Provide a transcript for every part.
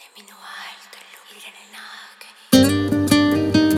Camino alto, el vivir en el nada.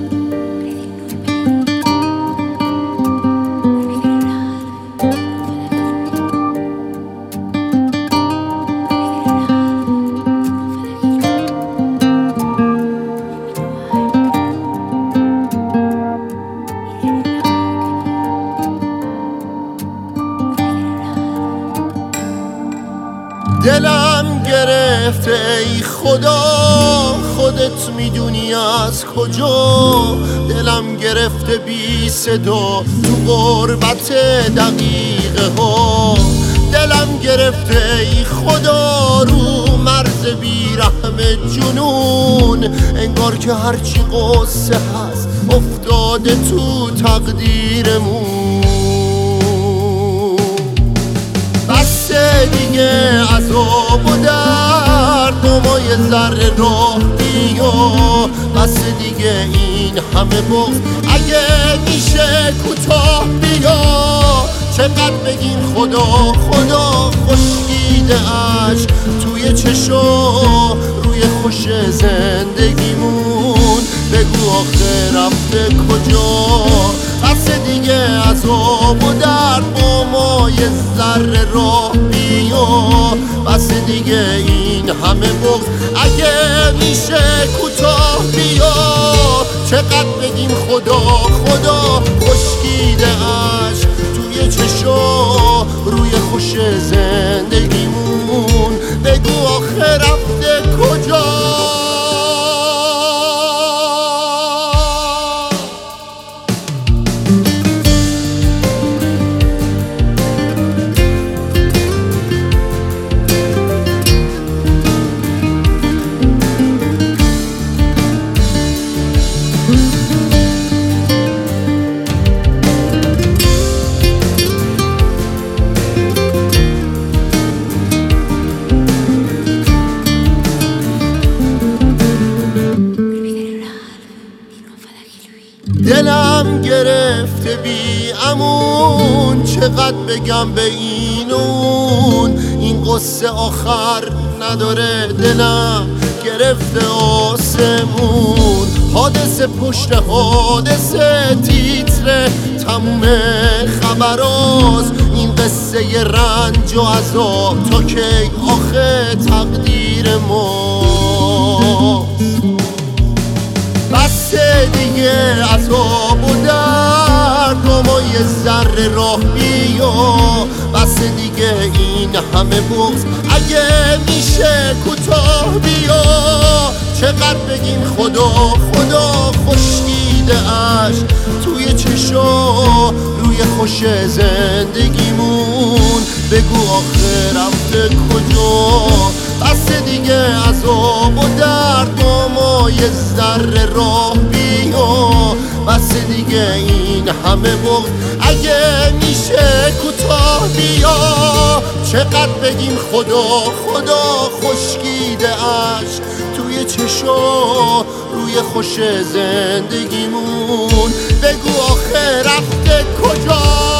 دلم گرفته ای خدا، خودت میدونی از کجا. دلم گرفته بی صدا تو غربت دقیقه ها. دلم گرفته ای خدا رو مرز بیرحم جنون. انگار که هرچی قصه هست افتاده تو تقدیرمون. بسه دیگه عذاب و درد و ما یه ذره راه بیا. بسه دیگه این همه بغض اگه میشه کوتاه بیا. چقدر بگیم خدا خدا خشکیده اش توی چشا روی خوش زندگیمون. بگو آخه رفته کجا. بسه دیگه عذاب و درد با ما یه ذره راه بیا. بسه دیگه این همه بغض اگه میشه کوتاه بیا. چقدر بگیم خدا خدا خشکیده اش توی چشا روی خوش زندگیمون. بگو آخه رفته کجا. دلم گرفته بی امون. چقدر بگم به این و اون. این قصه آخر نداره. دلم گرفته آسمون. حادثه پشت حادثه تیتر تموم خبراست. این قصه ی رنج و عذاب تا کی آخه تقدیر ماست. بسه دیگه عذاب و درد و ما یه ذره راه بیا. بسه دیگه این همه بغض اگه میشه کوتاه بیا. چقدر بگیم خدا خدا خشکیده اش توی چشا روی خوش زندگیمون. بگو آخه رفته کجا. بسه دیگه عذاب و درد با ما یه ذره راه بیا. بسه دیگه این همه بغض اگه میشه کوتاه بیا. چقدر بگیم خدا خدا خشکیده اش توی چشا روی خوش زندگیمون. بگو آخه رفته کجا.